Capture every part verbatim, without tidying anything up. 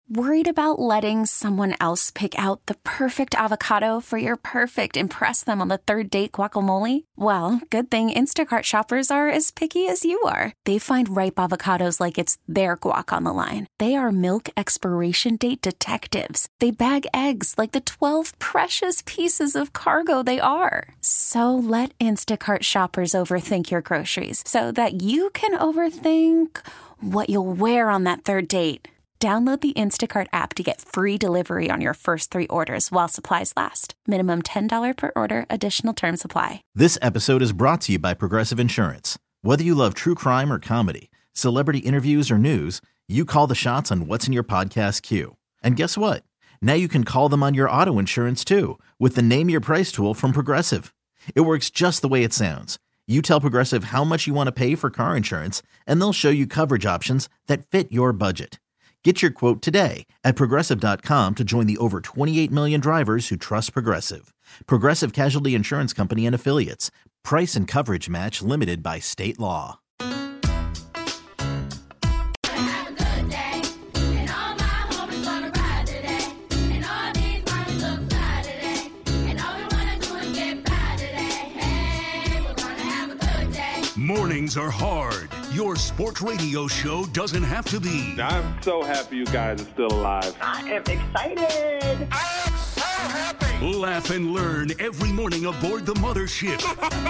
Worried about letting someone else pick out the perfect avocado for your perfect impress them on the third date guacamole? Well, good thing Instacart shoppers are as picky as you are. They find ripe avocados like it's their guac on the line. They are milk expiration date detectives. They bag eggs like the twelve precious pieces of cargo they are. So let Instacart shoppers overthink your groceries so that you can overthink what you'll wear on that third date. Download the Instacart app to get free delivery on your first three orders while supplies last. Minimum ten dollars per order. Additional terms apply. This episode is brought to you by Progressive Insurance. Whether you love true crime or comedy, celebrity interviews or news, you call the shots on what's in your podcast queue. And guess what? Now you can call them on your auto insurance too with the Name Your Price tool from Progressive. It works just the way it sounds. You tell Progressive how much you want to pay for car insurance, and they'll show you coverage options that fit your budget. Get your quote today at Progressive dot com to join the over twenty-eight million drivers who trust Progressive. Progressive Casualty Insurance Company and Affiliates. Price and coverage match limited by state law. Mornings are hard. Your sports radio show doesn't have to be. I'm so happy you guys are still alive. I am excited. I am so happy. Laugh and learn every morning aboard the mothership.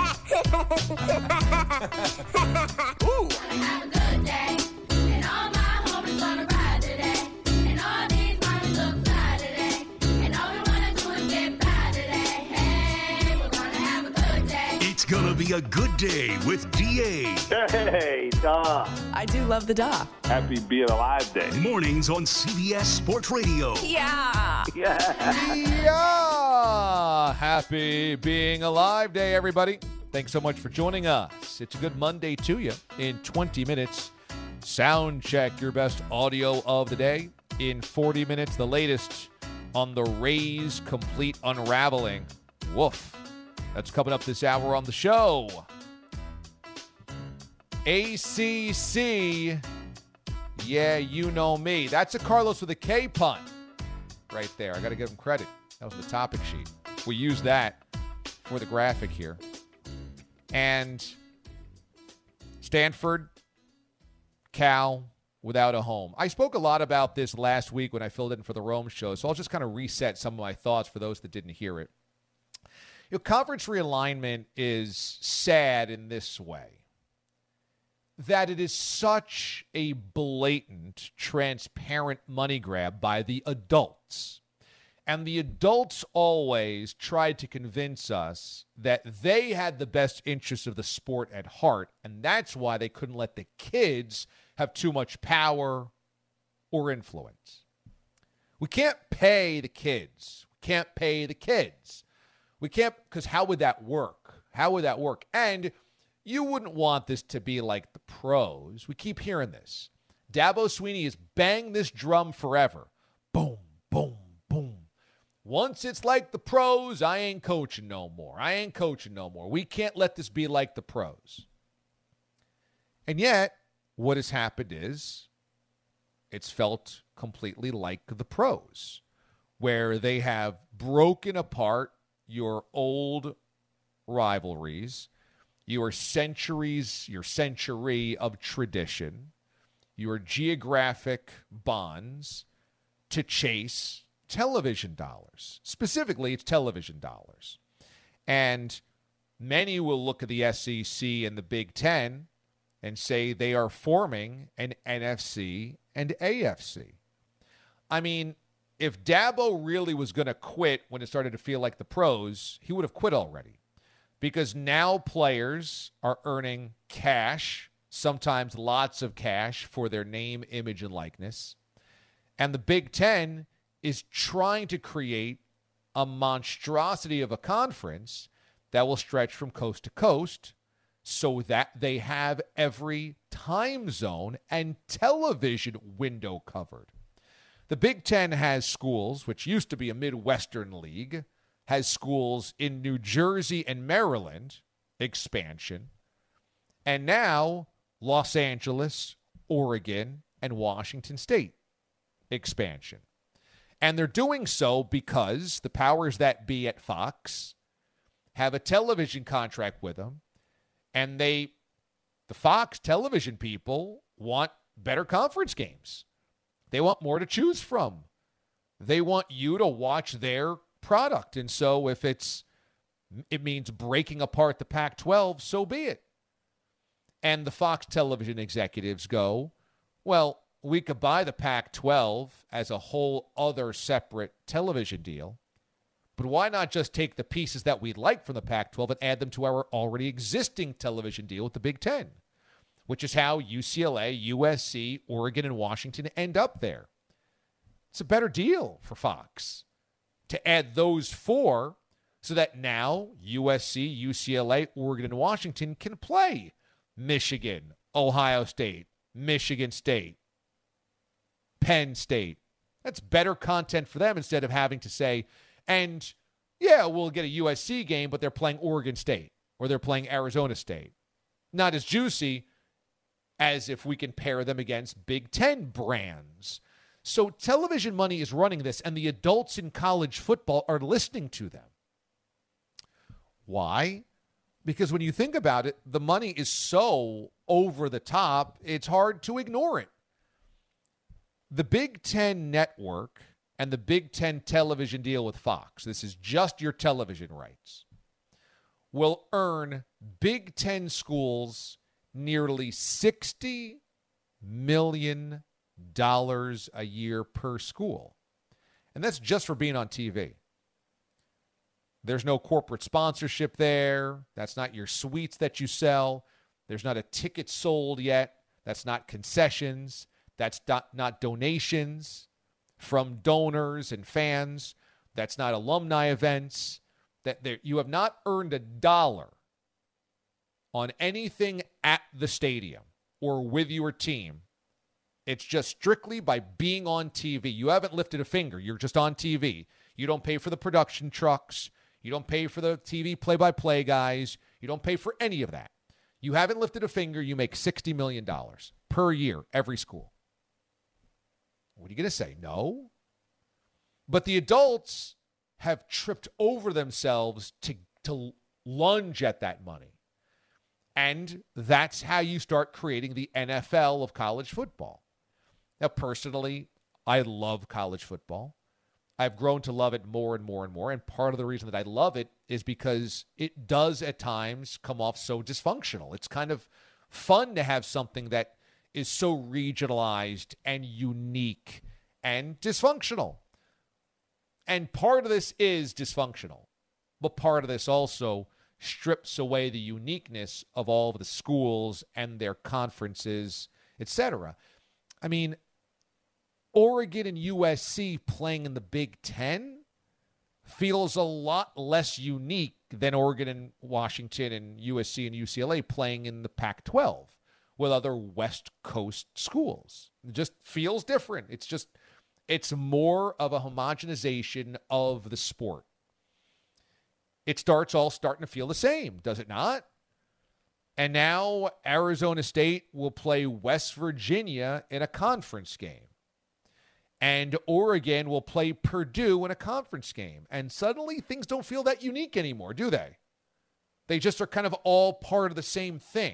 Ooh. Have a good day. And all my homies gonna ride today. And all these mommies look fly today. And all we wanna do is get by today. Hey, we're gonna have a good day. It's gonna be a good day with D A. Hey, Daw. I do love the Daw. Happy Being Alive Day. Mornings on C B S Sports Radio. Yeah. Yeah. Yeah. Happy Being Alive Day, everybody. Thanks so much for joining us. It's a good Monday to you. In twenty minutes, sound check your best audio of the day. In forty minutes, the latest on the Rays' complete unraveling. Woof. That's coming up this hour on the show. A C C, yeah, you know me. That's a Carlos with a K pun right there. I got to give him credit. That was the topic sheet. We use that for the graphic here. And Stanford, Cal, without a home. I spoke a lot about this last week when I filled in for the Rome show, so I'll just kind of reset some of my thoughts for those that didn't hear it. You know, conference realignment is sad in this way. That it is such a blatant, transparent money grab by the adults. And the adults always tried to convince us that they had the best interests of the sport at heart, and that's why they couldn't let the kids have too much power or influence. We can't pay the kids. We can't pay the kids. We can't, because how would that work? How would that work? And you wouldn't want this to be like the pros. We keep hearing this. Dabo Swinney has banged this drum forever. Boom, boom, boom. Once it's like the pros, I ain't coaching no more. I ain't coaching no more. We can't let this be like the pros. And yet, what has happened is it's felt completely like the pros, where they have broken apart your old rivalries, your centuries, your century of tradition, your geographic bonds to chase television dollars. Specifically, it's television dollars. And many will look at the S E C and the Big Ten and say they are forming an N F C and A F C. I mean, if Dabo really was going to quit when it started to feel like the pros, he would have quit already. Because now players are earning cash, sometimes lots of cash, for their name, image, and likeness. And the Big Ten is trying to create a monstrosity of a conference that will stretch from coast to coast so that they have every time zone and television window covered. The Big Ten has schools, which used to be a Midwestern league, has schools in New Jersey and Maryland, expansion, and now Los Angeles, Oregon, and Washington State. expansion. And they're doing so because the powers that be at Fox have a television contract with them, and they, the Fox television people, want better conference games. They want more to choose from. They want you to watch their product. And so if it's it means breaking apart the Pac twelve, so be it. And the Fox television executives go, well, we could buy the Pac twelve as a whole other separate television deal, but why not just take the pieces that we like from the Pac twelve and add them to our already existing television deal with the Big Ten, which is how U C L A, U S C, Oregon, and Washington end up there. It's a better deal for Fox to add those four so that now U S C, U C L A, Oregon, and Washington can play Michigan, Ohio State, Michigan State, Penn State. That's better content for them instead of having to say, and yeah, we'll get a U S C game, but they're playing Oregon State or they're playing Arizona State. Not as juicy as if we can pair them against Big Ten brands. So television money is running this, and the adults in college football are listening to them. Why? Because when you think about it, the money is so over the top, it's hard to ignore it. The Big Ten network and the Big Ten television deal with Fox, this is just your television rights, will earn Big Ten schools nearly sixty million dollars a year per school. And that's just for being on T V. There's no corporate sponsorship there. That's not your suites that you sell. There's not a ticket sold yet. That's not concessions. That's not, not donations from donors and fans. That's not alumni events. That there, you have not earned a dollar on anything at the stadium or with your team. It's just strictly by being on T V. You haven't lifted a finger. You're just on T V. You don't pay for the production trucks. You don't pay for the T V play-by-play guys. You don't pay for any of that. You haven't lifted a finger. You make sixty million dollars per year, every school. What are you going to say? No? But the adults have tripped over themselves to, to lunge at that money. And that's how you start creating the N F L of college football. Now, personally, I love college football. I've grown to love it more and more and more. And part of the reason that I love it is because it does at times come off so dysfunctional. It's kind of fun to have something that is so regionalized and unique and dysfunctional. And part of this is dysfunctional. But part of this also strips away the uniqueness of all of the schools and their conferences, et cetera. I mean, Oregon and U S C playing in the Big Ten feels a lot less unique than Oregon and Washington and U S C and U C L A playing in the Pac twelve with other West Coast schools. It just feels different. It's just, it's more of a homogenization of the sport. It starts all starting to feel the same, does it not? And now Arizona State will play West Virginia in a conference game. And Oregon will play Purdue in a conference game. And suddenly things don't feel that unique anymore, do they? They just are kind of all part of the same thing.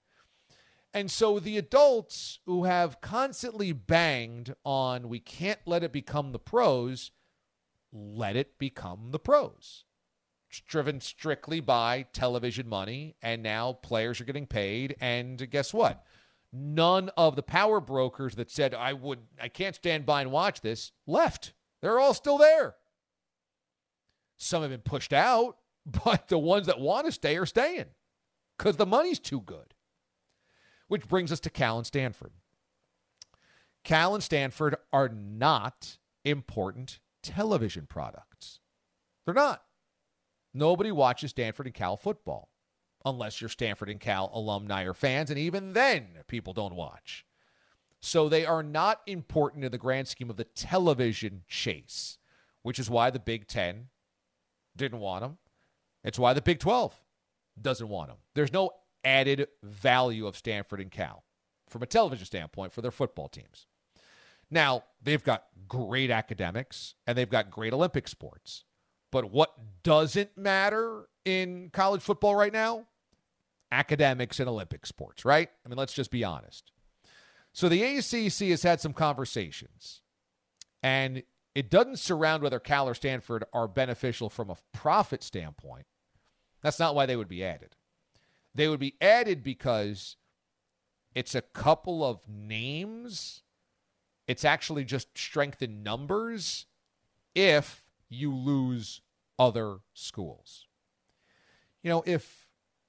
And so the adults who have constantly banged on, we can't let it become the pros, let it become the pros. It's driven strictly by television money, and now players are getting paid. And guess what? None of the power brokers that said, I would, I can't stand by and watch this, left. They're all still there. Some have been pushed out, but the ones that want to stay are staying because the money's too good. Which brings us to Cal and Stanford. Cal and Stanford are not important television products. They're not. Nobody watches Stanford and Cal football unless you're Stanford and Cal alumni or fans, and even then, people don't watch. So they are not important in the grand scheme of the television chase, which is why the Big Ten didn't want them. It's why the Big twelve doesn't want them. There's no added value of Stanford and Cal from a television standpoint for their football teams. Now, they've got great academics and they've got great Olympic sports. But what doesn't matter in college football right now? Academics and Olympic sports, right? I mean, let's just be honest. So the A C C has had some conversations, and it doesn't surround whether Cal or Stanford are beneficial from a profit standpoint. That's not why they would be added. They would be added because it's a couple of names. It's actually just strength in numbers if you lose other schools. You know, if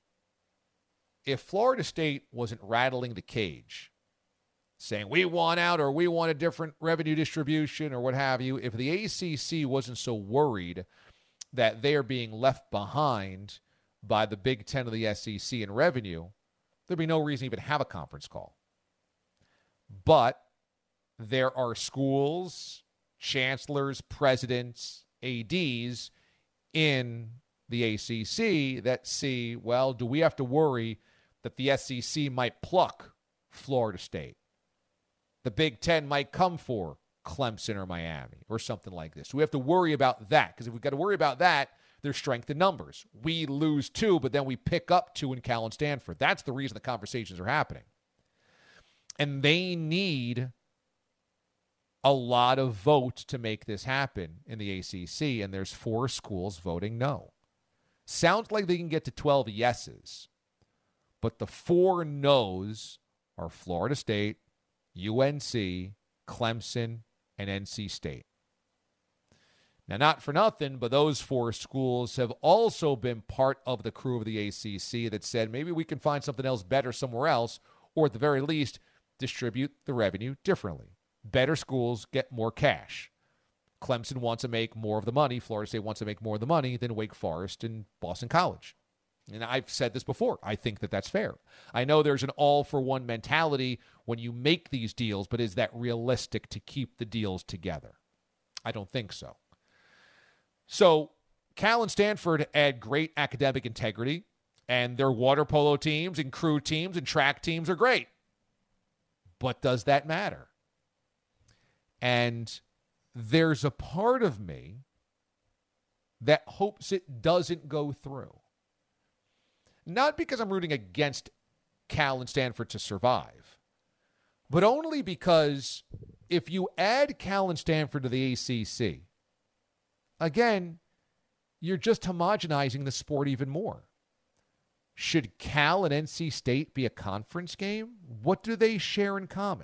if Florida State wasn't rattling the cage, saying we want out or we want a different revenue distribution or what have you, if the A C C wasn't so worried that they are being left behind by the Big Ten of the S E C in revenue, there'd be no reason to even have a conference call. But there are schools, chancellors, presidents, A Ds in the A C C that see, well, do we have to worry that the S E C might pluck Florida State? The Big Ten might come for Clemson or Miami or something like this. We have to worry about that, because if we've got to worry about that, there's strength in numbers. We lose two, but then we pick up two in Cal and Stanford. That's the reason the conversations are happening. And they need a lot of votes to make this happen in the A C C, and there's four schools voting no. Sounds like they can get to twelve yeses, but the four no's are Florida State, U N C, Clemson, and N C State. Now, not for nothing, but those four schools have also been part of the crew of the A C C that said maybe we can find something else better somewhere else, or at the very least, distribute the revenue differently. Better schools get more cash. Clemson wants to make more of the money. Florida State wants to make more of the money than Wake Forest and Boston College. And I've said this before. I think that that's fair. I know there's an all-for-one mentality when you make these deals, but is that realistic to keep the deals together? I don't think so. So Cal and Stanford add great academic integrity, and their water polo teams and crew teams and track teams are great. But does that matter? And there's a part of me that hopes it doesn't go through. Not because I'm rooting against Cal and Stanford to survive, but only because if you add Cal and Stanford to the A C C, again, you're just homogenizing the sport even more. Should Cal and N C State be a conference game? What do they share in common?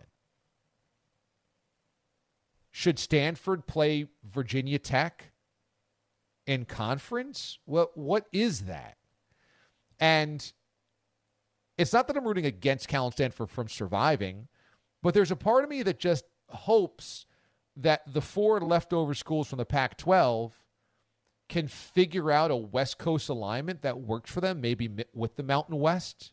Should Stanford play Virginia Tech in conference? What what is that? And it's not that I'm rooting against Cal and Stanford from surviving, but there's a part of me that just hopes that the four leftover schools from the Pac twelve can figure out a West Coast alignment that works for them, maybe with the Mountain West.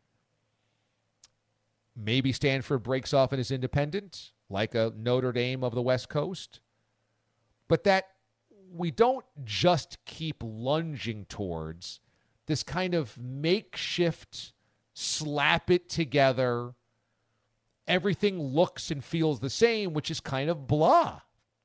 Maybe Stanford breaks off and is independent, like a Notre Dame of the West Coast. But that we don't just keep lunging towards this kind of makeshift, slap it together, everything looks and feels the same, which is kind of blah.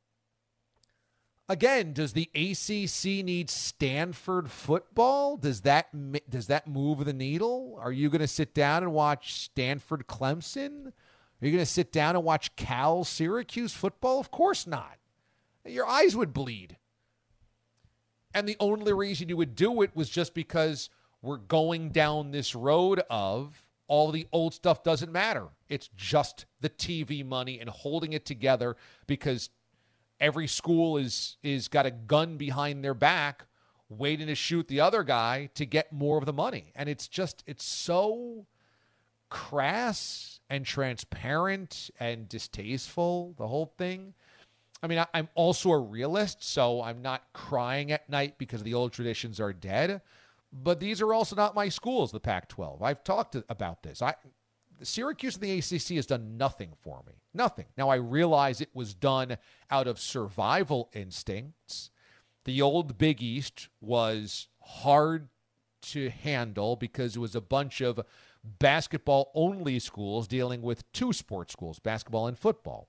Again, does the A C C need Stanford football? Does that does that move the needle? Are you going to sit down and watch Stanford Clemson? Are you going to sit down and watch Cal Syracuse football? Of course not. Your eyes would bleed. And the only reason you would do it was just because we're going down this road of all the old stuff doesn't matter. It's just the T V money and holding it together because every school is is got a gun behind their back waiting to shoot the other guy to get more of the money. And it's just, it's so crass and transparent and distasteful, the whole thing. I mean, I, I'm also a realist, so I'm not crying at night because the old traditions are dead. But these are also not my schools, the Pac twelve. I've talked to, about this. I Syracuse and the A C C has done nothing for me. Nothing. Now, I realize it was done out of survival instincts. The old Big East was hard to handle because it was a bunch of basketball-only schools dealing with two sports schools, basketball and football.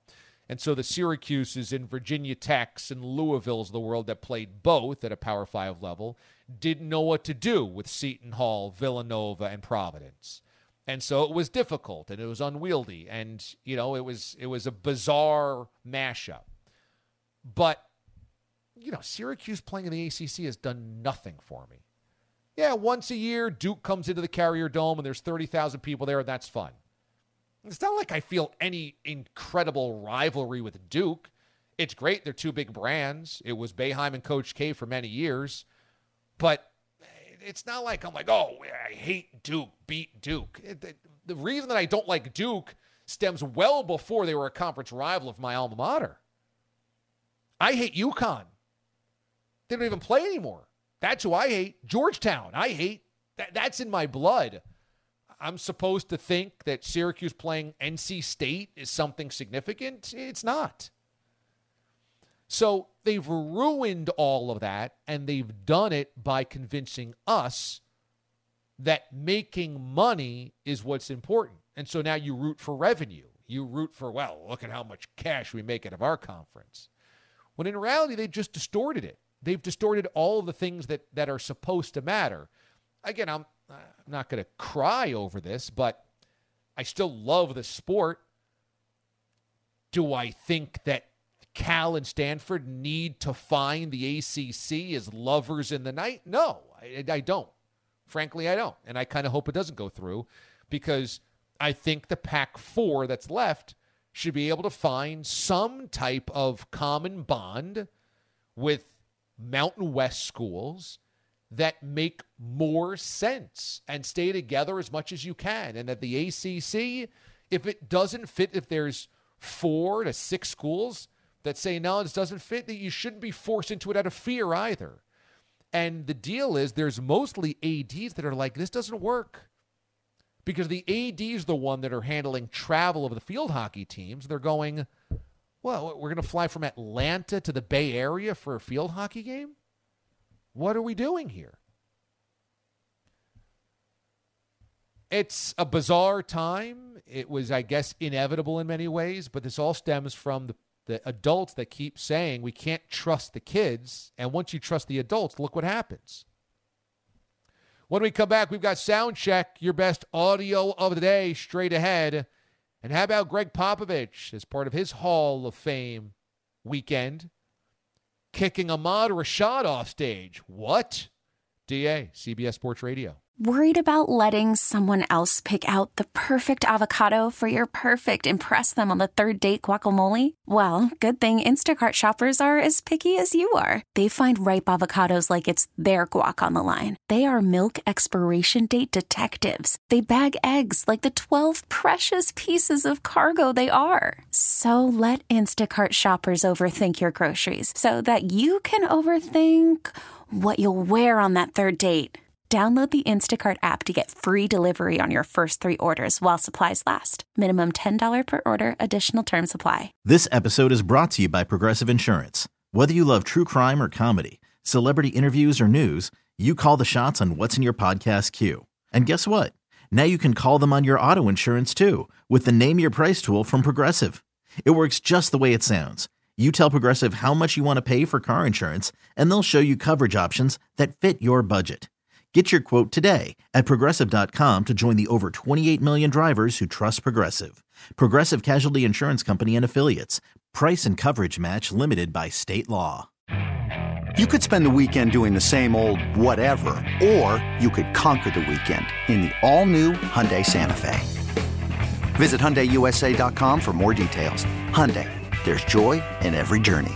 And so the Syracuses and Virginia Techs and Louisville's of the world that played both at a Power Five level didn't know what to do with Seton Hall, Villanova, and Providence. And so it was difficult, and it was unwieldy, and, you know, it was it was a bizarre mashup. But, you know, Syracuse playing in the A C C has done nothing for me. Yeah, once a year, Duke comes into the Carrier Dome, and there's thirty thousand people there, and that's fun. It's not like I feel any incredible rivalry with Duke. It's great. They're two big brands. It was Boeheim and Coach K for many years. But it's not like I'm like, oh, I hate Duke, beat Duke. It, the reason that I don't like Duke stems well before they were a conference rival of my alma mater. I hate UConn. They don't even play anymore. That's who I hate. Georgetown, I hate. That, that's in my blood. I'm supposed to think that Syracuse playing N C State is something significant. It's not. So they've ruined all of that, and they've done it by convincing us that making money is what's important. And so now you root for revenue. You root for, well, look at how much cash we make out of our conference. When in reality, they just distorted it. They've distorted all of the things that, that are supposed to matter. Again, I'm, I'm not going to cry over this, but I still love the sport. Do I think that Cal and Stanford need to find the A C C as lovers in the night? No, I, I don't. Frankly, I don't. And I kind of hope it doesn't go through, because I think the Pac four that's left should be able to find some type of common bond with Mountain West schools that make more sense and stay together as much as you can. And that the A C C, if it doesn't fit, if there's four to six schools that say, no, this doesn't fit, that you shouldn't be forced into it out of fear either. And the deal is there's mostly A Ds that are like, this doesn't work. Because the A Ds are the one that are handling travel of the field hockey teams. They're going, well, we're going to fly from Atlanta to the Bay Area for a field hockey game? What are we doing here? It's a bizarre time. It was, I guess, inevitable in many ways, but this all stems from the, the adults that keep saying we can't trust the kids, and once you trust the adults, look what happens. When we come back, we've got Sound Check, your best audio of the day, straight ahead. And how about Greg Popovich as part of his Hall of Fame weekend, kicking Ahmad Rashad off stage? What? D A, C B S Sports Radio. Worried about letting someone else pick out the perfect avocado for your perfect impress them on the third date guacamole? Well, good thing Instacart shoppers are as picky as you are. They find ripe avocados like it's their guac on the line. They are milk expiration date detectives. They bag eggs like the twelve precious pieces of cargo they are. So let Instacart shoppers overthink your groceries so that you can overthink what you'll wear on that third date. Download the Instacart app to get free delivery on your first three orders while supplies last. Minimum ten dollars per order. Additional terms apply. This episode is brought to you by Progressive Insurance. Whether you love true crime or comedy, celebrity interviews or news, you call the shots on what's in your podcast queue. And guess what? Now you can call them on your auto insurance too with the Name Your Price tool from Progressive. It works just the way it sounds. You tell Progressive how much you want to pay for car insurance, and they'll show you coverage options that fit your budget. Get your quote today at Progressive dot com to join the over twenty-eight million drivers who trust Progressive. Progressive Casualty Insurance Company and Affiliates. Price and coverage match limited by state law. You could spend the weekend doing the same old whatever, or you could conquer the weekend in the all-new Hyundai Santa Fe. Visit Hyundai U S A dot com for more details. Hyundai, there's joy in every journey.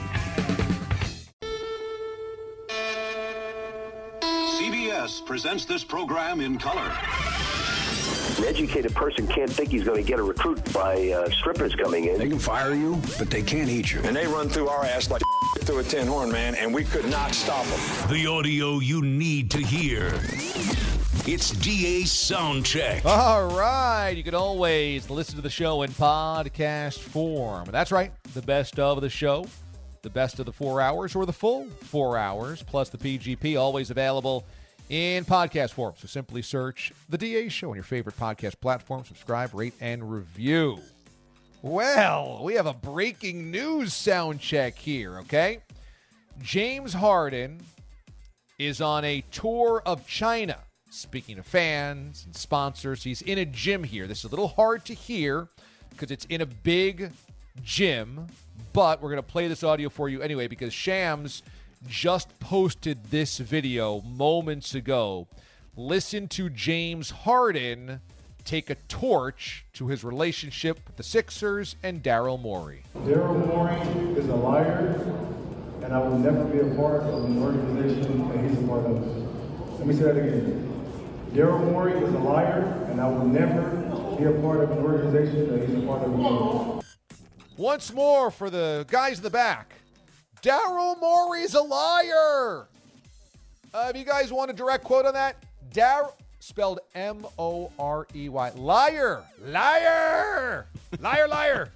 C B S presents this program in color. An educated person can't think he's going to get a recruit by uh, strippers coming in. They can fire you, but they can't eat you. And they run through our ass like through a tin horn, man, and we could not stop them. The audio you need to hear. It's D A's Sound Check. All right. You can always listen to the show in podcast form. That's right. The best of the show, the best of the four hours, or the full four hours, plus the P G P, always available in podcast form. So simply search The D A Show on your favorite podcast platform. Subscribe, rate, and review. Well, we have a breaking news sound check here, okay? James Harden is on a tour of China. Speaking of fans and sponsors, he's in a gym here. This is a little hard to hear because it's in a big gym, but we're going to play this audio for you anyway because Shams just posted this video moments ago. Listen to James Harden take a torch to his relationship with the Sixers and Daryl Morey. Daryl Morey is a liar, and I will never be a part of an organization that he's a part of. Let me say that again. Daryl Morey is a liar, and I will never be a part of an organization that he's a part of. Once more for the guys in the back. Daryl Morey's a liar. Uh, if you guys want a direct quote on that, Daryl, spelled M O R E Y. Liar. Liar. Liar, liar.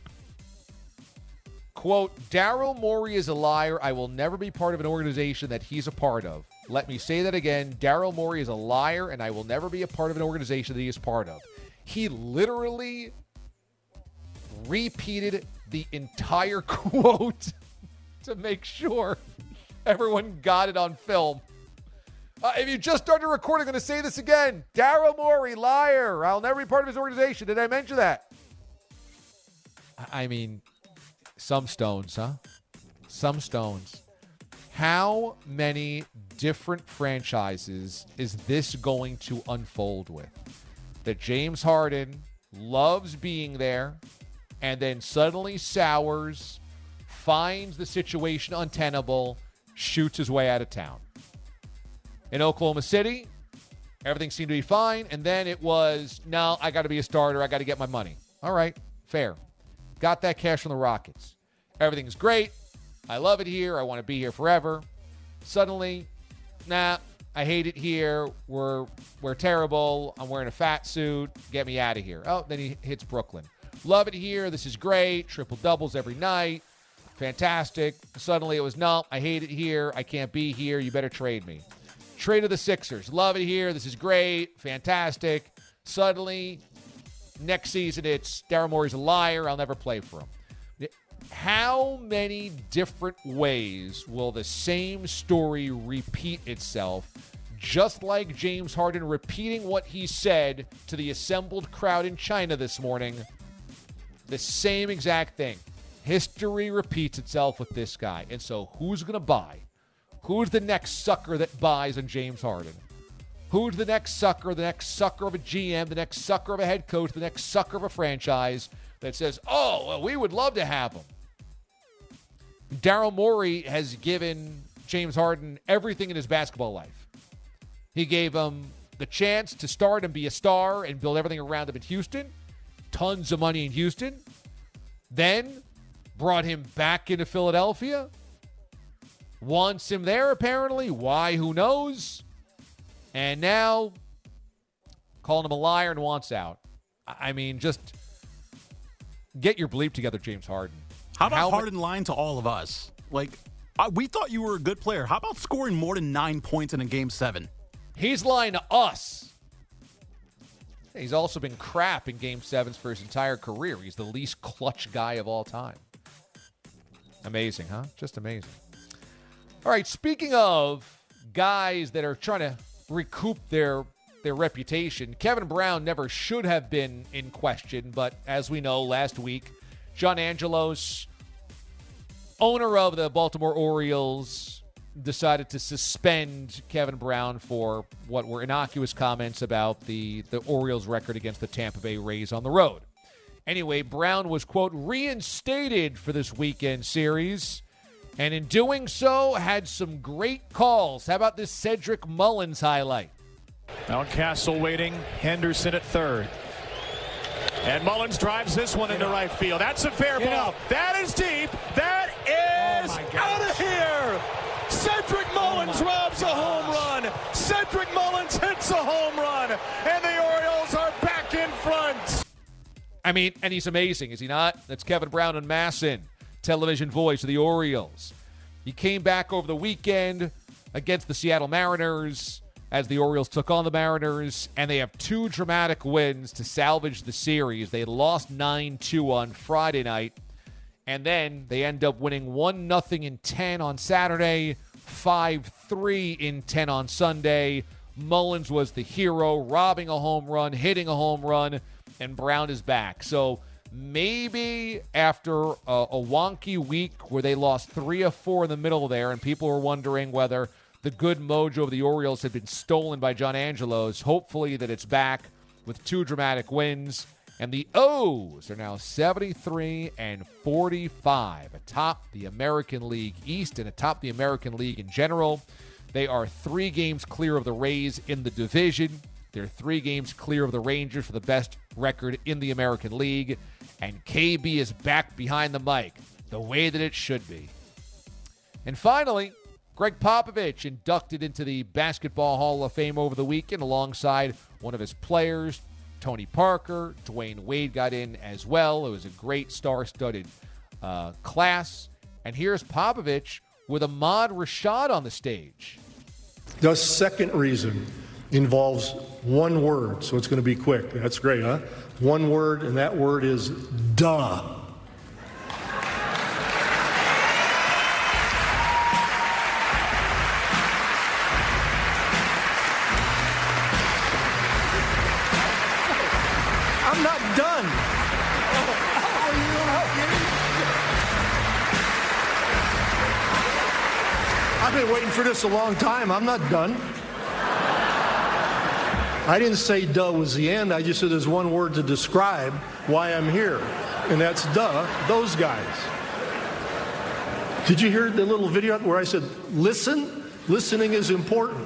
Quote, Daryl Morey is a liar. I will never be part of an organization that he's a part of. Let me say that again. Daryl Morey is a liar, and I will never be a part of an organization that he is part of. He literally repeated the entire quote to make sure everyone got it on film. Uh, if you just started recording, I'm going to say this again. Daryl Morey, liar. I'll never be part of his organization. Did I mention that? I mean, some stones, huh? Some stones. How many different franchises is this going to unfold with? That James Harden loves being there and then suddenly sours, finds the situation untenable, shoots his way out of town. In Oklahoma City, everything seemed to be fine, and then it was, no, I got to be a starter. I got to get my money. All right, fair. Got that cash from the Rockets. Everything's great. I love it here. I want to be here forever. Suddenly, nah, I hate it here. We're we're terrible. I'm wearing a fat suit. Get me out of here. Oh, then he hits Brooklyn. Love it here. This is great. Triple doubles every night. Fantastic. Suddenly it was, no, I hate it here. I can't be here. You better trade me. Trade to the Sixers. Love it here. This is great. Fantastic. Suddenly, next season, it's Daryl Morey's a liar. I'll never play for him. How many different ways will the same story repeat itself, just like James Harden repeating what he said to the assembled crowd in China this morning? The same exact thing. History repeats itself with this guy. And so who's going to buy? Who's the next sucker that buys on James Harden? Who's the next sucker, the next sucker of a G M, the next sucker of a head coach, the next sucker of a franchise that says, oh, well, we would love to have him? Daryl Morey has given James Harden everything in his basketball life. He gave him the chance to start and be a star and build everything around him in Houston. Tons of money in Houston. Then brought him back into Philadelphia. Wants him there, apparently. Why? Who knows? And now calling him a liar and wants out. I mean, just get your bleep together, James Harden. How about How Harden lying to all of us? Like, I, we thought you were a good player. How about scoring more than nine points in a game seven? He's lying to us. He's also been crap in game sevens for his entire career. He's the least clutch guy of all time. Amazing, huh? Just amazing. All right, speaking of guys that are trying to recoup their their reputation, Kevin Brown never should have been in question, but as we know, last week, John Angelos, owner of the Baltimore Orioles, decided to suspend Kevin Brown for what were innocuous comments about the, the Orioles' record against the Tampa Bay Rays on the road. Anyway, Brown was, quote, reinstated for this weekend series, and in doing so, had some great calls. How about this Cedric Mullins highlight? Mountcastle waiting, Henderson at third. And Mullins drives this one into right field. That's a fair ball. That is deep. That is out of here. Cedric Mullins robs a home run. Cedric Mullins hits a home run. And the Orioles are back in front. I mean, and he's amazing, is he not? That's Kevin Brown and Masson, television voice of the Orioles. He came back over the weekend against the Seattle Mariners, as the Orioles took on the Mariners, and they have two dramatic wins to salvage the series. They lost nine two on Friday night, and then they end up winning one nothing in ten on Saturday, five three in ten on Sunday. Mullins was the hero, robbing a home run, hitting a home run, and Brown is back. So maybe after a, a wonky week where they lost three of four in the middle there, and people were wondering whether the good mojo of the Orioles had been stolen by John Angelos, hopefully that it's back with two dramatic wins. And the O's are now seventy-three and forty-five atop the American League East and atop the American League in general. They are three games clear of the Rays in the division. They're three games clear of the Rangers for the best record in the American League. And K B is back behind the mic, the way that it should be. And finally, Greg Popovich inducted into the Basketball Hall of Fame over the weekend alongside one of his players, Tony Parker. Dwayne Wade got in as well. It was a great star-studded uh, class. And here's Popovich with Ahmad Rashad on the stage. The second reason involves one word, so it's going to be quick. That's great, huh? One word, and that word is duh. I'm not done. I've been waiting for this a long time. I'm not done. I didn't say duh was the end. I just said there's one word to describe why I'm here, and that's duh, those guys. Did you hear the little video where I said, listen? Listening is important.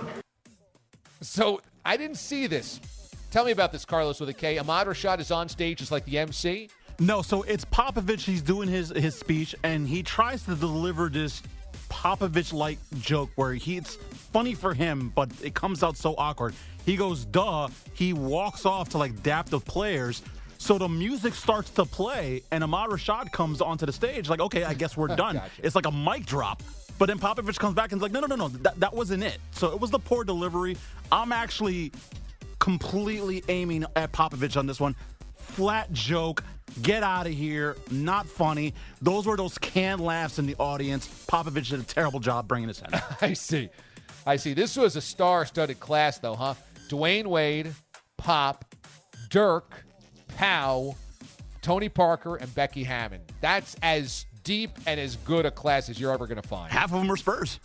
So I didn't see this. Tell me about this, Carlos with a K. Ahmad Rashad is on stage as like the M C? No, so it's Popovich. He's doing his, his speech, and he tries to deliver this Popovich-like joke where he, it's funny for him, but it comes out so awkward. He goes, duh. He walks off to, like, dap the players. So the music starts to play, and Ahmad Rashad comes onto the stage like, okay, I guess we're done. Gotcha. It's like a mic drop. But then Popovich comes back and is like, no, no, no, no, that, that wasn't it. So it was the poor delivery. I'm actually completely aiming at Popovich on this one. Flat joke. Get out of here. Not funny. Those were those canned laughs in the audience. Popovich did a terrible job bringing us in. I see. I see. This was a star-studded class, though, huh? Dwayne Wade, Pop, Dirk, Powell, Tony Parker, and Becky Hammond. That's as deep and as good a class as you're ever going to find. Half of them are Spurs.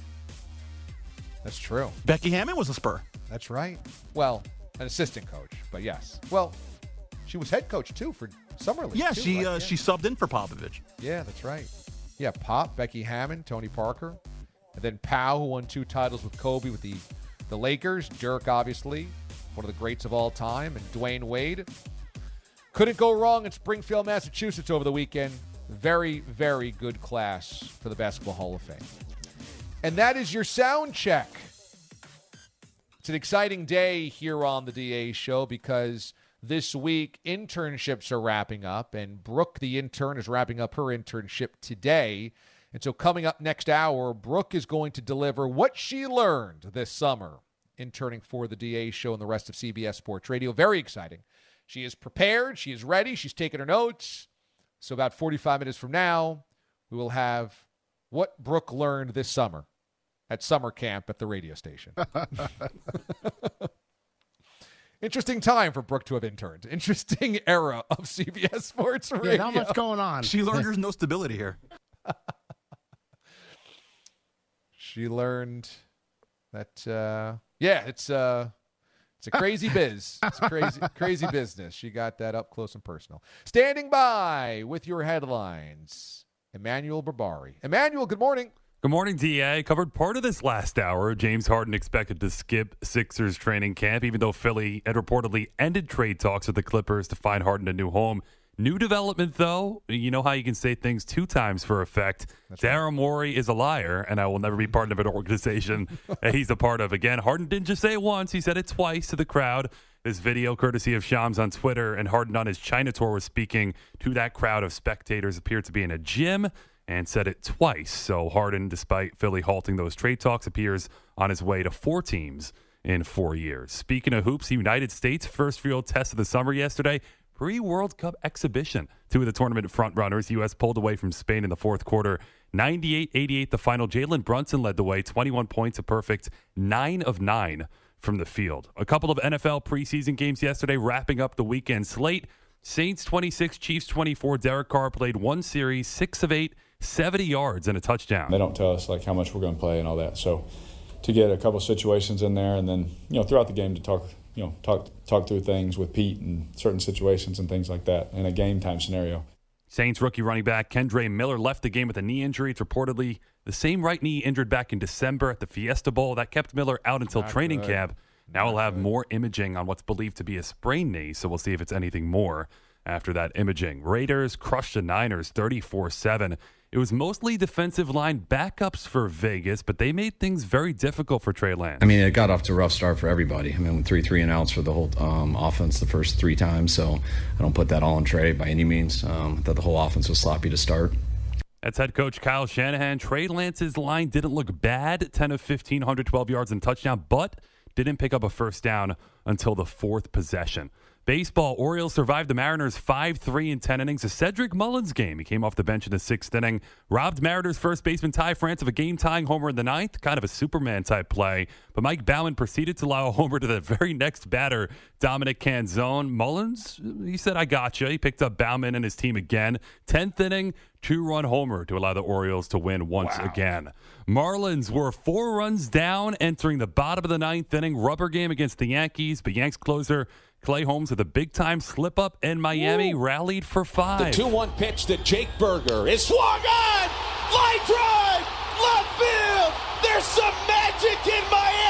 That's true. Becky Hammond was a Spur. That's right. Well, an assistant coach, but yes. Well, she was head coach, too, for Summer League. Yeah, too, she right? uh, yeah. she subbed in for Popovich. Yeah, that's right. Yeah, Pop, Becky Hammond, Tony Parker, and then Powell, who won two titles with Kobe with the, the Lakers. Dirk, obviously, one of the greats of all time, and Dwayne Wade. Couldn't go wrong in Springfield, Massachusetts over the weekend. Very, very good class for the Basketball Hall of Fame. And that is your sound check. It's an exciting day here on the D A Show because this week internships are wrapping up, and Brooke, the intern, is wrapping up her internship today. And so coming up next hour, Brooke is going to deliver what she learned this summer interning for the D A Show and the rest of C B S Sports Radio. Very exciting. She is prepared. She is ready. She's taking her notes. So about forty-five minutes from now, we will have what Brooke learned this summer at summer camp at the radio station. Interesting time for Brooke to have interned. Interesting era of C B S Sports Radio. Yeah, not much going on. She learned there's no stability here. She learned that, uh, yeah, it's uh, it's a crazy biz. It's a crazy, crazy business. She got that up close and personal. Standing by with your headlines, Emmanuel Barbari. Emmanuel, good morning. Good morning, D A. Covered part of this last hour. James Harden expected to skip Sixers training camp, even though Philly had reportedly ended trade talks with the Clippers to find Harden a new home. New development, though. You know how you can say things two times for effect. That's Daryl right. Morey is a liar, and I will never be part of an organization that he's a part of again. Harden didn't just say it once. He said it twice to the crowd. This video, courtesy of Shams on Twitter, and Harden on his China tour was speaking to that crowd of spectators, appeared to be in a gym, and said it twice. So Harden, despite Philly halting those trade talks, appears on his way to four teams in four years. Speaking of hoops, the United States first field test of the summer yesterday, pre-World Cup exhibition. Two of the tournament frontrunners, U S pulled away from Spain in the fourth quarter. ninety-eight eighty-eight the final. Jalen Brunson led the way, twenty-one points, a perfect nine of nine from the field. A couple of N F L preseason games yesterday, wrapping up the weekend slate. Saints twenty-six, Chiefs twenty-four. Derek Carr played one series, six of eight, seventy yards and a touchdown. They don't tell us like how much we're going to play and all that. So to get a couple situations in there, and then you know throughout the game to talk, you know, talk talk through things with Pete and certain situations and things like that in a game time scenario. Saints rookie running back Kendre Miller left the game with a knee injury. It's reportedly the same right knee injured back in December at the Fiesta Bowl. That kept Miller out until Not training good. camp. Now Not we'll have good. more imaging on what's believed to be a sprained knee, so we'll see if it's anything more after that imaging. Raiders crushed the Niners thirty-four seven. It was mostly defensive line backups for Vegas, but they made things very difficult for Trey Lance. I mean, it got off to a rough start for everybody. I mean, three three and outs for the whole um, offense the first three times, so I don't put that all on Trey by any means. Um, I thought the whole offense was sloppy to start. That's head coach Kyle Shanahan. Trey Lance's line didn't look bad, ten of fifteen, one hundred twelve yards and touchdown, but didn't pick up a first down until the fourth possession. Baseball, Orioles survived the Mariners five three in ten innings. A Cedric Mullins game. He came off the bench in the sixth inning, robbed Mariners first baseman Ty France of a game-tying homer in the ninth, kind of a Superman-type play. But Mike Baumann proceeded to allow a homer to the very next batter, Dominic Canzone. Mullins, he said, I gotcha. He picked up Baumann and his team again. tenth inning, two-run homer to allow the Orioles to win once Wow. again. Marlins were four runs down entering the bottom of the ninth inning. Rubber game against the Yankees, but Yanks closer Clay Holmes with a big-time slip-up, and Miami Woo. rallied for five. The two one pitch to Jake Berger is swung on! Line drive! Left field! There's some magic in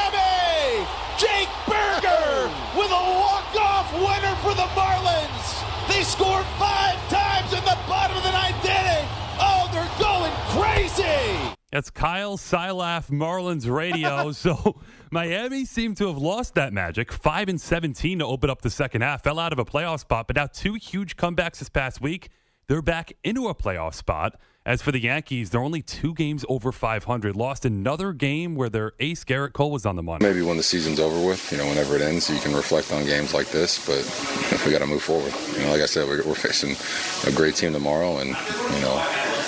Miami! Jake Berger with a walk-off winner for the Marlins! They scored five times in the bottom of the ninth inning! Oh, they're going crazy! That's Kyle Silaf, Marlins radio. So Miami seemed to have lost that magic. five and seventeen to open up the second half. Fell out of a playoff spot, but now two huge comebacks this past week. They're back into a playoff spot. As for the Yankees, they're only two games over five hundred. Lost another game where their ace, Garrett Cole, was on the money. Maybe when the season's over with, you know, whenever it ends, you can reflect on games like this, but we got to move forward. You know, like I said, we're, we're facing a great team tomorrow, and, you know,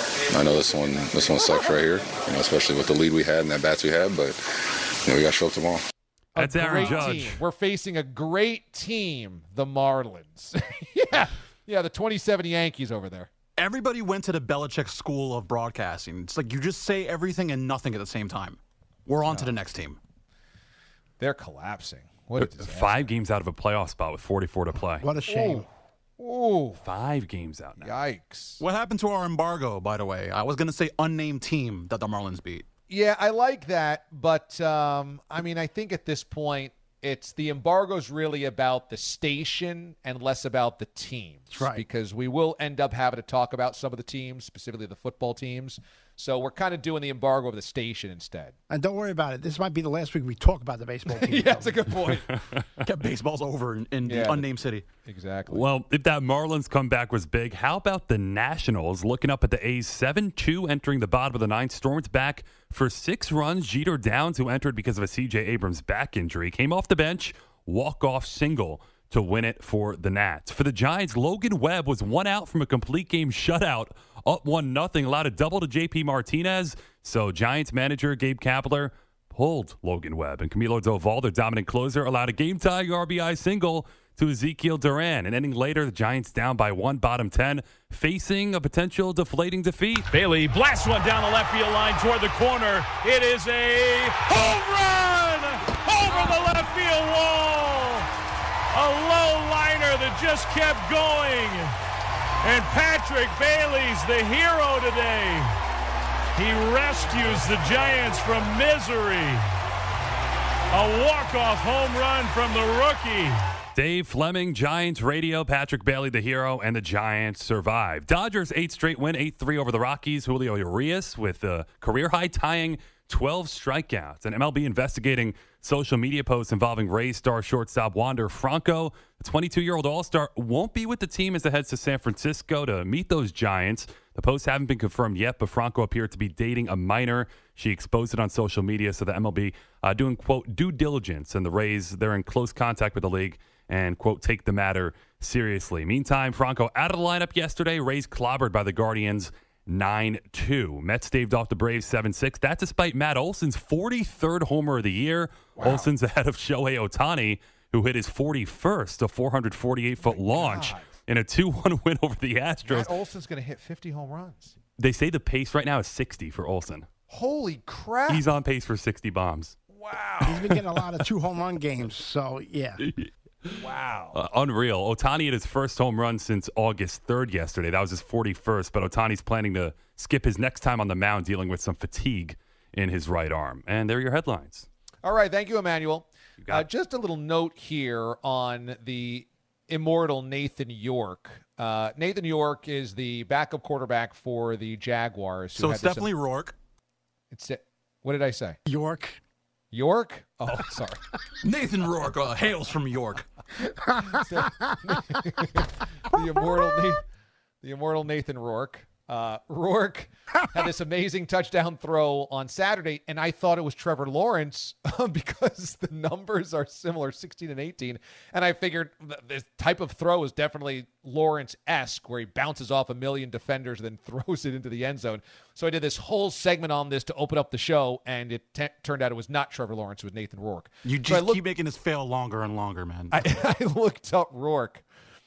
I know this one this one sucks right here, you know, especially with the lead we had and that bats we had, but you know, we got to show up tomorrow. A That's Aaron great Judge. team. We're facing a great team, the Marlins. yeah, yeah, the twenty-seven Yankees over there. Everybody went to the Belichick school of broadcasting. It's like you just say everything and nothing at the same time. We're on no. to the next team. They're collapsing. What a disaster. Five games out of a playoff spot with forty-four to play. What a shame. Ooh. Five games out now. Yikes. What happened to our embargo, by the way? I was going to say unnamed team that the Marlins beat. Yeah, I like that. But, um, I mean, I think at this point, it's the embargo's really about the station and less about the teams. That's right. Because we will end up having to talk about some of the teams, specifically the football teams. So we're kind of doing the embargo of the station instead. And don't worry about it. This might be the last week we talk about the baseball team. yeah, that's a good point. Baseball's over in, in Yeah, the unnamed city. Exactly. Well, if that Marlins comeback was big, how about the Nationals looking up at the A's seven two entering the bottom of the ninth? Stormed back for six runs. Jeter Downs, who entered because of a C J Abrams back injury, came off the bench, walk-off single to win it for the Nats. For the Giants, Logan Webb was one out from a complete game shutout, up one nothing, allowed a double to J P Martinez. So Giants manager Gabe Kapler pulled Logan Webb, and Camilo Doval, their dominant closer, allowed a game-tying R B I single to Ezekiel Duran. An inning later, the Giants down by one, bottom ten, facing a potential deflating defeat. Bailey blasts one down the left field line toward the corner. It is a home run over the left field wall. A low liner that just kept going. And Patrick Bailey's the hero today. He rescues the Giants from misery. A walk-off home run from the rookie. Dave Fleming, Giants radio, Patrick Bailey, the hero, and the Giants survive. Dodgers eight straight win, eight three over the Rockies. Julio Urias with a career-high tying twelve strikeouts. An M L B investigating social media posts involving Rays star shortstop Wander Franco. The twenty-two-year-old All-Star won't be with the team as it heads to San Francisco to meet those Giants. The posts haven't been confirmed yet, but Franco appeared to be dating a minor. She exposed it on social media, so the M L B uh, doing, quote, due diligence, and the Rays, they're in close contact with the league and, quote, take the matter seriously. Meantime, Franco out of the lineup yesterday. Rays clobbered by the Guardians nine two. Mets staved off the Braves seven six. That despite Matt Olson's forty-third homer of the year. Wow. Olson's ahead of Shohei Ohtani, who hit his forty-first, a four hundred forty-eight foot oh launch God. in a two one win over the Astros. Matt Olson's going to hit fifty home runs. They say the pace right now is sixty for Olson. Holy crap. He's on pace for sixty bombs. Wow. He's been getting a lot of two home run games, so yeah. Wow. Uh, unreal. Ohtani hit his first home run since August third yesterday. That was his forty-first, but Ohtani's planning to skip his next time on the mound dealing with some fatigue in his right arm. And there are your headlines. All right. Thank you, Emmanuel. You uh, just a little note here on the immortal Nathan York. Uh, Nathan York is the backup quarterback for the Jaguars. So it's definitely am- Rourke. It's What did I say? York. York? Oh, sorry. Nathan Rourke uh, hails from York. So, the immortal, the immortal Nathan Rourke. Uh, Rourke had this amazing touchdown throw on Saturday, and I thought it was Trevor Lawrence because the numbers are similar, sixteen and eighteen. And I figured this type of throw is definitely Lawrence-esque, where he bounces off a million defenders and then throws it into the end zone. So I did this whole segment on this to open up the show, and it t- turned out it was not Trevor Lawrence, it was Nathan Rourke. You just so looked, keep making this fail longer and longer, man. I, I looked up Rourke.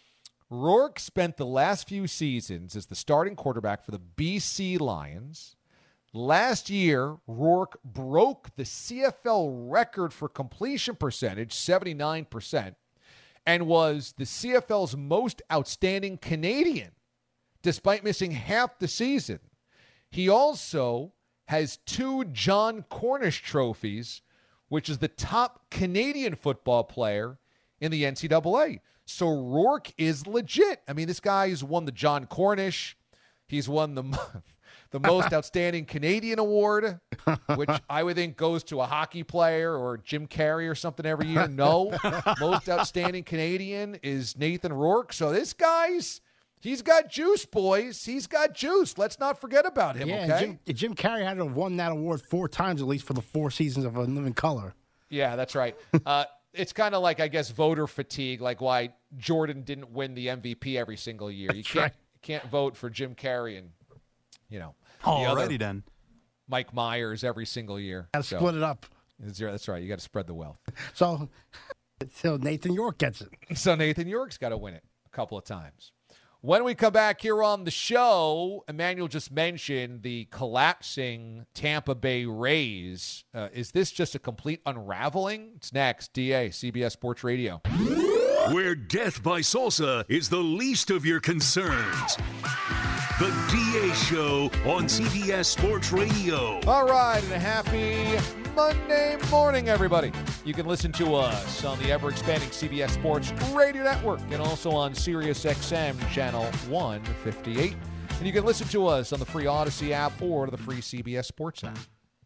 Rourke spent the last few seasons as the starting quarterback for the B C Lions. Last year, Rourke broke the C F L record for completion percentage, seventy-nine percent, and was the C F L's most outstanding Canadian, despite missing half the season. He also has two John Cornish trophies, which is the top Canadian football player in the N C double A. So Rourke is legit. I mean, this guy has won the John Cornish. He's won the the most outstanding Canadian award, which I would think goes to a hockey player or Jim Carrey or something every year. No, most outstanding Canadian is Nathan Rourke. So this guy's, he's got juice, boys. He's got juice. Let's not forget about him, yeah, okay? Jim, Jim Carrey had to have won that award four times at least for the four seasons of A Living Color. Yeah, that's right. Uh, it's kind of like, I guess, voter fatigue, like why Jordan didn't win the M V P every single year. You can't, you can't vote for Jim Carrey and, you know, already then Mike Myers every single year. Got to so, split it up. That's right. You got to spread the wealth. So, so Nathan York gets it. So Nathan York's got to win it a couple of times. When we come back here on the show, Emmanuel just mentioned the collapsing Tampa Bay Rays. Uh, is this just a complete unraveling? It's next. D A, C B S Sports Radio. Where death by salsa is the least of your concerns. The D A Show on C B S Sports Radio. All right, and a happy Monday morning, everybody. You can listen to us on the ever-expanding C B S Sports Radio Network and also on Sirius X M Channel one fifty-eight. And you can listen to us on the free Odyssey app or the free C B S Sports app.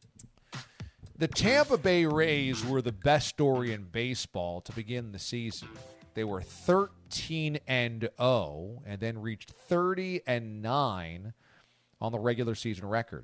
The Tampa Bay Rays were the best story in baseball to begin the season. They were thirteen and oh and then reached thirty and nine on the regular season record.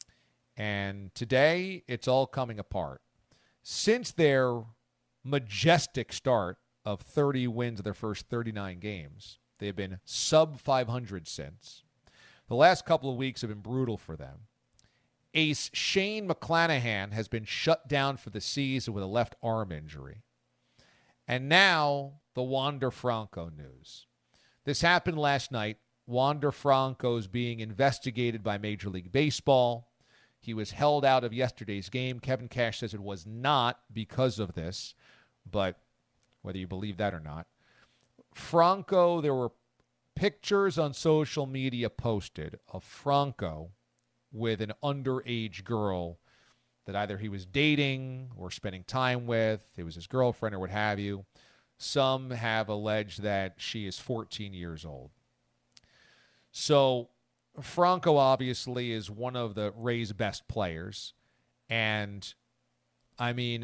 And today, it's all coming apart. Since their majestic start of thirty wins of their first thirty-nine games, they've been sub five hundred since. The last couple of weeks have been brutal for them. Ace Shane McClanahan has been shut down for the season with a left arm injury. And now, the Wander Franco news. This happened last night. Wander Franco is being investigated by Major League Baseball. He was held out of yesterday's game. Kevin Cash says it was not because of this, but whether you believe that or not. Franco, there were pictures on social media posted of Franco with an underage girl that either he was dating or spending time with. It was his girlfriend or what have you. Some have alleged that she is fourteen years old. So Franco obviously is one of the Rays' best players. And, I mean,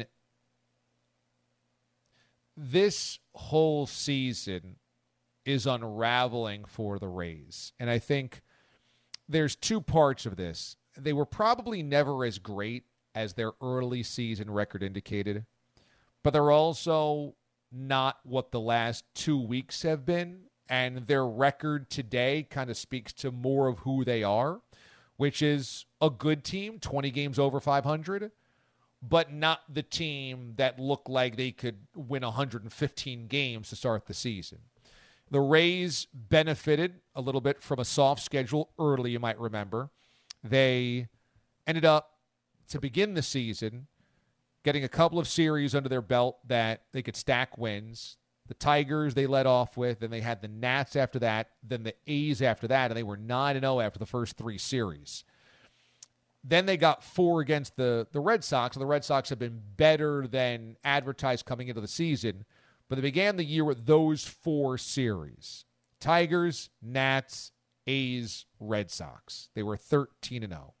this whole season is unraveling for the Rays. And I think there's two parts of this. They were probably never as great as their early season record indicated, but they're also not what the last two weeks have been. And their record today kind of speaks to more of who they are, which is a good team, twenty games over five hundred, but not the team that looked like they could win one hundred fifteen games to start the season. The Rays benefited a little bit from a soft schedule early, you might remember. They ended up, to begin the season, getting a couple of series under their belt that they could stack wins. The Tigers they led off with, and they had the Nats after that, then the A's after that, and they were nine and oh after the first three series. Then they got four against the, the Red Sox, and the Red Sox have been better than advertised coming into the season. But they began the year with those four series. Tigers, Nats, A's, Red Sox. They were thirteen and oh.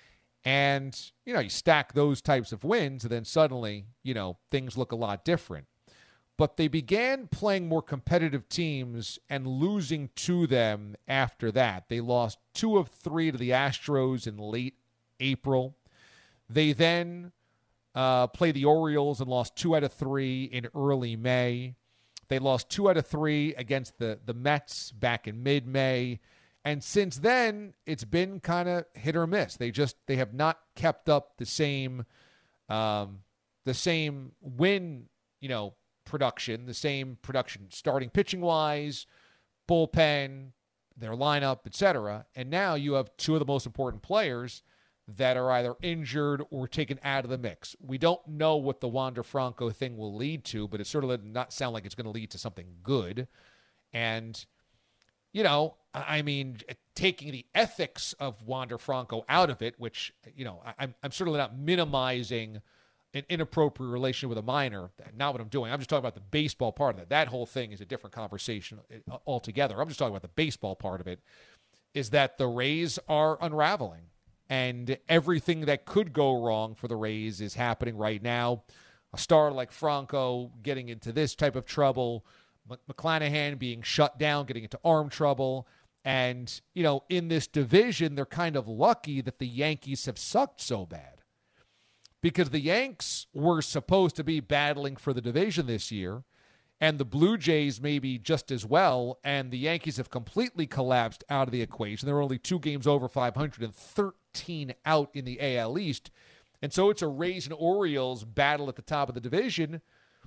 And, you know, you stack those types of wins, and then suddenly, you know, things look a lot different. But they began playing more competitive teams and losing to them after that. They lost two of three to the Astros in late April. They then uh, played the Orioles and lost two out of three in early May. They lost two out of three against the, the Mets back in mid-May. And since then, it's been kind of hit or miss. They just they have not kept up the same um, the same win, you know, production, the same production starting pitching-wise, bullpen, their lineup, et cetera. And now you have two of the most important players that are either injured or taken out of the mix. We don't know what the Wander Franco thing will lead to, but it sort of did not sound like it's going to lead to something good. And, you know, I mean, taking the ethics of Wander Franco out of it, which, you know, I'm, I'm certainly not minimizing an inappropriate relation with a minor. Not what I'm doing. I'm just talking about the baseball part of it. That whole thing is a different conversation altogether. I'm just talking about the baseball part of it, is that the Rays are unraveling. And everything that could go wrong for the Rays is happening right now. A star like Franco getting into this type of trouble, McClanahan being shut down, getting into arm trouble. And, you know, in this division, they're kind of lucky that the Yankees have sucked so bad. Because the Yanks were supposed to be battling for the division this year, and the Blue Jays maybe just as well, and the Yankees have completely collapsed out of the equation. They're only two games over five hundred and thirteen out in the A L East. And so it's a Rays and Orioles battle at the top of the division.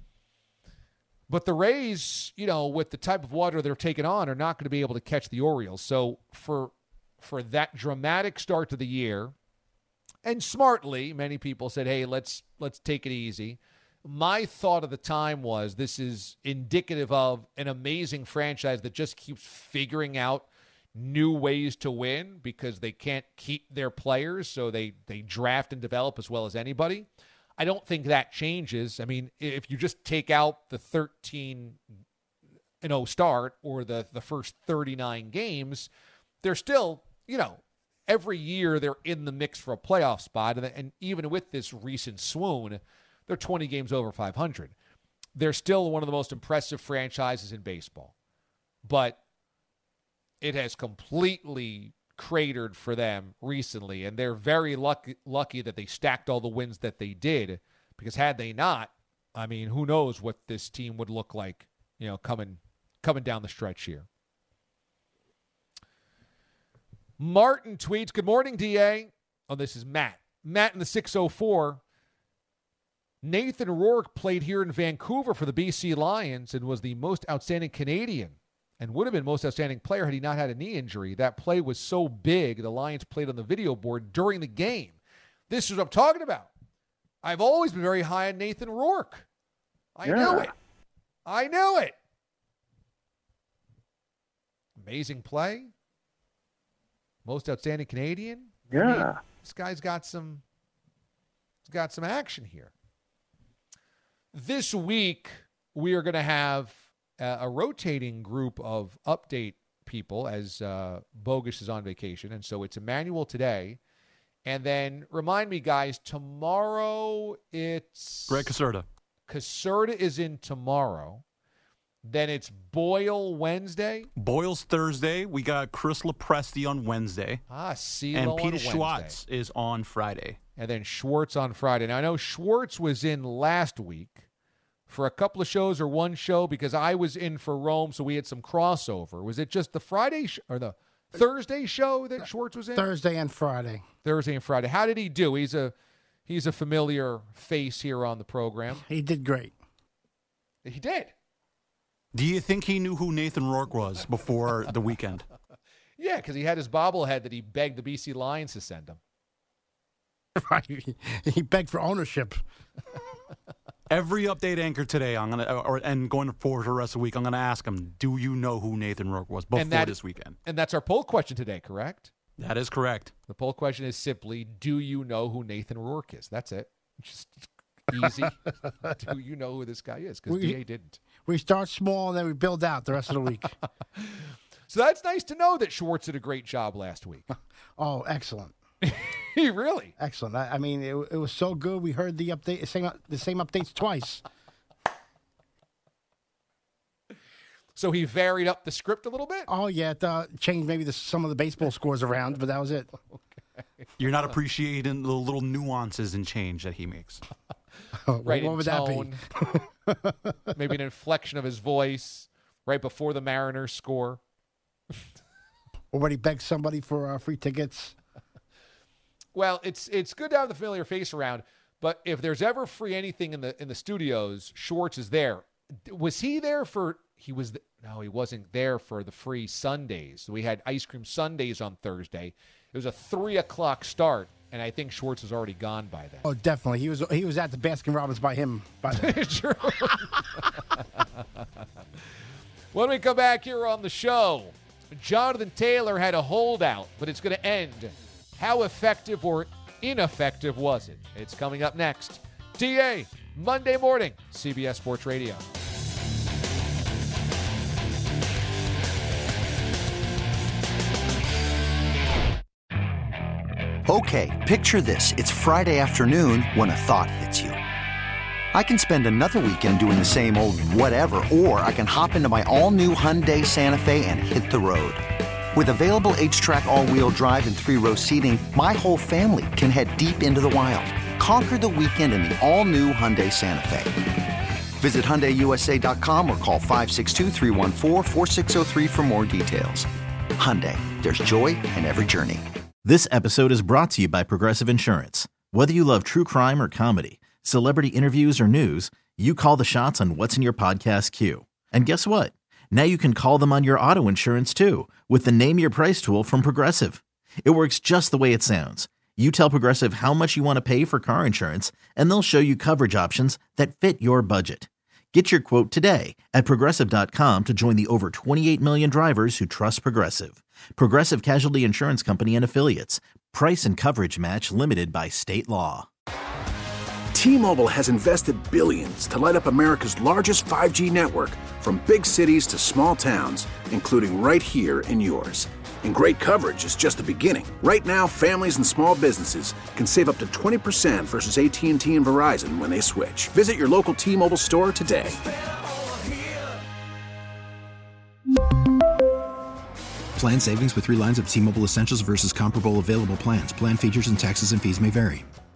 But the Rays, you know, with the type of water they're taking on, are not going to be able to catch the Orioles. So for for that dramatic start to the year, and smartly, many people said, hey, let's let's take it easy. My thought at the time was this is indicative of an amazing franchise that just keeps figuring out new ways to win because they can't keep their players, so they, they draft and develop as well as anybody. I don't think that changes. I mean, if you just take out the thirteen and oh start or the, the first thirty-nine games, they're still, you know, every year they're in the mix for a playoff spot. And, and even with this recent swoon, they're twenty games over five hundred. They're still one of the most impressive franchises in baseball. But it has completely cratered for them recently, and they're very lucky, lucky that they stacked all the wins that they did, because had they not, I mean, who knows what this team would look like, you know, coming coming down the stretch here. Martin tweets, good morning, D A. Oh, this is Matt. Matt in the six oh four. Nathan Rourke played here in Vancouver for the B C Lions and was the most outstanding Canadian and would have been most outstanding player had he not had a knee injury. That play was so big, the Lions played on the video board during the game. This is what I'm talking about. I've always been very high on Nathan Rourke. I yeah. knew it. I knew it. Amazing play. Most outstanding Canadian. Yeah. I mean, this guy's got some, he's got some action here. This week, we are going to have a, a rotating group of update people as uh, Bogus is on vacation. And so it's Emmanuel today, And then remind me, guys, tomorrow it's... Greg Caserta. Caserta is in tomorrow. Then it's Boyle Wednesday. Boyle's Thursday. We got Chris Lepresti on Wednesday. Ah, CeeLo And on Peter Wednesday. Schwartz is on Friday. And then Schwartz on Friday. Now, I know Schwartz was in last week for a couple of shows or one show because I was in for Rome, so we had some crossover. Was it just the Friday sh- or the Thursday show that Schwartz was in? Thursday and Friday. Thursday and Friday. How did he do? He's a he's a familiar face here on the program. He did great. He did. Do you think he knew who Nathan Rourke was before the weekend? Yeah, because he had his bobblehead that he begged the B C Lions to send him. Right. He begged for ownership. Every update anchor today, I'm gonna, or and going forward for the rest of the week, I'm gonna ask him, "Do you know who Nathan Rourke was before And that- this weekend?" And that's our poll question today, correct? That is correct. The poll question is simply, do you know who Nathan Rourke is? That's it. Just easy. Do you know who this guy is? Because D A didn't. We start small and then we build out the rest of the week. So that's nice to know that Schwartz did a great job last week. Oh, excellent. Really? Excellent. I, I mean, it, it was so good. We heard the update, same, the same updates twice. So he varied up the script a little bit? Oh, yeah. It, uh, changed maybe the, some of the baseball scores around, but that was it. Okay. You're not appreciating the little nuances and change that he makes. Right, what in would tone. that be? Maybe an inflection of his voice right before the Mariners score. Or when he begs somebody for uh, free tickets. Well, it's it's good to have the familiar face around, but if there's ever free anything in the in the studios, Schwartz is there. Was he there for? He was th- no, he wasn't there for the free Sundays. We had ice cream Sundays on Thursday. It was a three o'clock start, and I think Schwartz was already gone by then. Oh, definitely. He was he was at the Baskin Robbins by him by then. True. When we come back here on the show, Jonathan Taylor had a holdout, but it's going to end. How effective or ineffective was it? It's coming up next. T A, Monday morning, C B S Sports Radio. Okay, picture this. It's Friday afternoon when a thought hits you. I can spend another weekend doing the same old whatever, or I can hop into my all-new Hyundai Santa Fe and hit the road. With available H-Track all-wheel drive and three-row seating, my whole family can head deep into the wild. Conquer the weekend in the all-new Hyundai Santa Fe. Visit Hyundai U S A dot com or call five six two, three one four, four six zero three for more details. Hyundai, there's joy in every journey. This episode is brought to you by Progressive Insurance. Whether you love true crime or comedy, celebrity interviews or news, you call the shots on what's in your podcast queue. And guess what? Now you can call them on your auto insurance too with the Name Your Price tool from Progressive. It works just the way it sounds. You tell Progressive how much you want to pay for car insurance, and they'll show you coverage options that fit your budget. Get your quote today at Progressive dot com to join the over twenty-eight million drivers who trust Progressive. Progressive Casualty Insurance Company and Affiliates. Price and coverage match limited by state law. T-Mobile has invested billions to light up America's largest five G network, from big cities to small towns, including right here in yours. And great coverage is just the beginning. Right now, families and small businesses can save up to twenty percent versus A T and T and Verizon when they switch. Visit your local T-Mobile store today. Plan savings with three lines of T-Mobile Essentials versus comparable available plans. Plan features and taxes and fees may vary.